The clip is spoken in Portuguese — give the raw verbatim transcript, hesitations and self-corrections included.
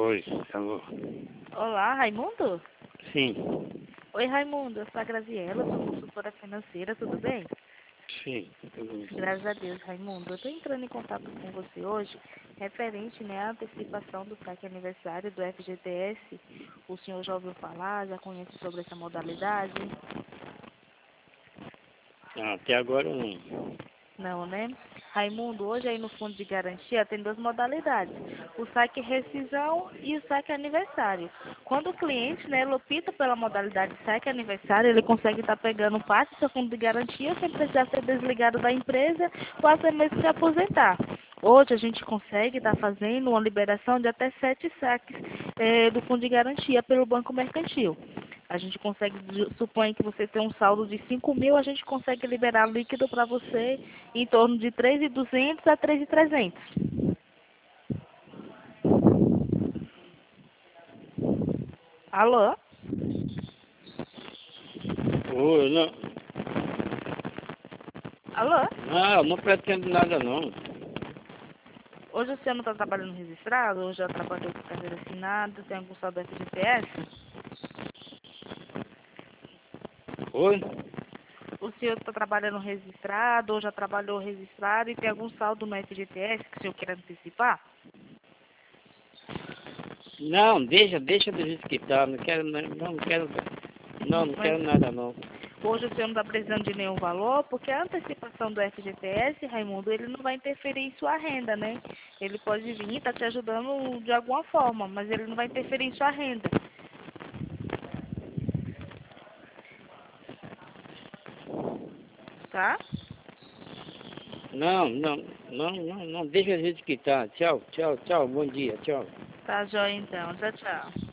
Oi, alô. Olá, Raimundo? Sim, Oi, Raimundo, eu sou a Graziela, sou consultora financeira, tudo bem? sim, tudo bem. Graças a Deus, Raimundo. Eu estou entrando em contato com você hoje, referente, né, à antecipação do saque aniversário do F G T S. O senhor já ouviu falar, já conhece sobre essa modalidade? Ah, até agora não. Não, né? Raimundo, hoje aí no fundo de garantia tem duas modalidades, o saque rescisão e o saque aniversário. Quando o cliente, né, ele opta pela modalidade saque aniversário, ele consegue estar pegando parte do seu fundo de garantia sem precisar ser desligado da empresa ou até mesmo se aposentar. Hoje a gente consegue estar fazendo uma liberação de até sete saques eh, do fundo de garantia pelo Banco Mercantil. A gente consegue, supõe que você tem um saldo de cinco mil, a gente consegue liberar líquido para você em torno de três mil e duzentos a três mil e trezentos. Alô? Oi, não. Alô? Não, não pretendo nada não. Hoje o senhor não está trabalhando registrado? Ou já trabalhou com carteira assinada? Tem algum saldo F G T S? Oi? O senhor está trabalhando registrado ou já trabalhou registrado e tem algum saldo no F G T S que o senhor quer antecipar? Não, deixa, deixa do jeito que tá. Não quero, não, não quero, não, não Mas quero nada não. hoje o senhor não está precisando de nenhum valor, porque a antecipação do F G T S, Raimundo, ele não vai interferir em sua renda, né? Ele pode vir e estar te ajudando de alguma forma, mas ele não vai interferir em sua renda, tá? Não, não, não, não, não, deixa do jeito que tá. Tchau, tchau, tchau, bom dia, tchau. Tá joia então. Tchau, tchau.